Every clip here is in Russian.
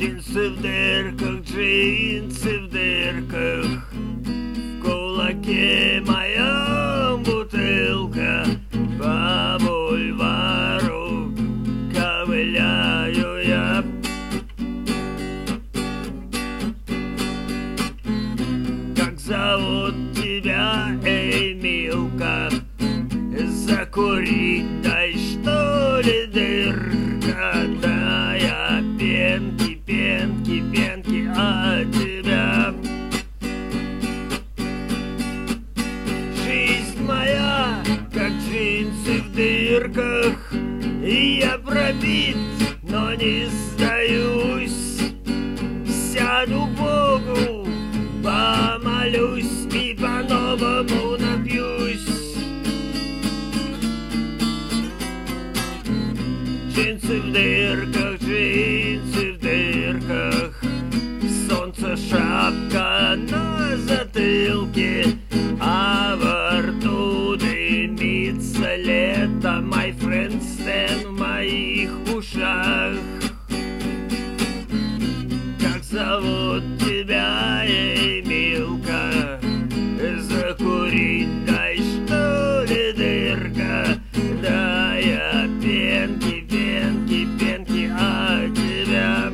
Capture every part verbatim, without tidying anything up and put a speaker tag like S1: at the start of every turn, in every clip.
S1: Джинсы в дырках, джинсы в дырках, в кулаке моя бутылка, по бульвару ковыляю я. Как зовут тебя, эй, милка? Закурить дай, что ли, дырка? Да я пенки, пенки, пенки от тебя. Жизнь моя, как джинсы в дырках, и я пробит, но не сдаюсь. Сяду Богу, помолюсь и по-новому напьюсь. Джинсы в дырках, джинсы в дырках, солнце шапка на затылке, а во рту дымится лето. My friend Stan в моих ушах. Как зовут тебя, эй, милка? Закурить дай, что ли, дырка? Да я пенки, пенки, пенки от тебя.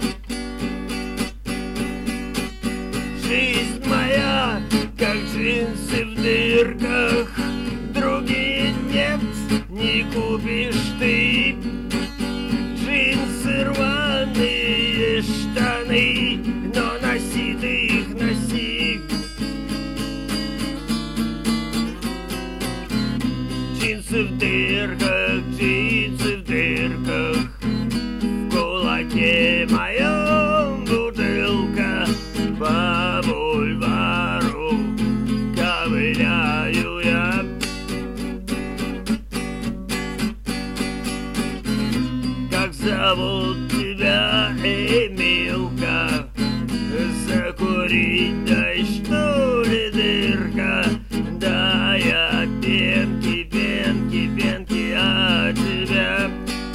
S1: Жизнь моя, как джинсы в дырках, другие нет, не купишь ты. Джинсы рваные, штаны, но носи ты их, носи. Джинсы в дырках, джинсы в дырках, в кулаке моя бутылка, по бульвару ковыляю я. Как зовут тебя, эй, милка? Закурить дай, что ли, дырка? Да я пенки, пенки, пенки от тебя.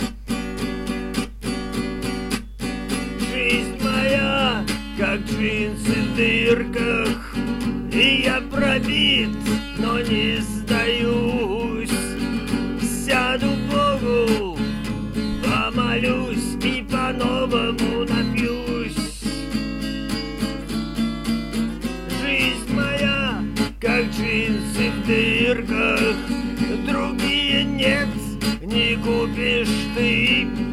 S1: Жизнь моя, как джинсы в дырках, и я пробит, но не сдаюсь. Сяду Богу, помолюсь и по-новому напьюсь. Жизнь моя, как джинсы в дырках, другие нет, не купишь ты.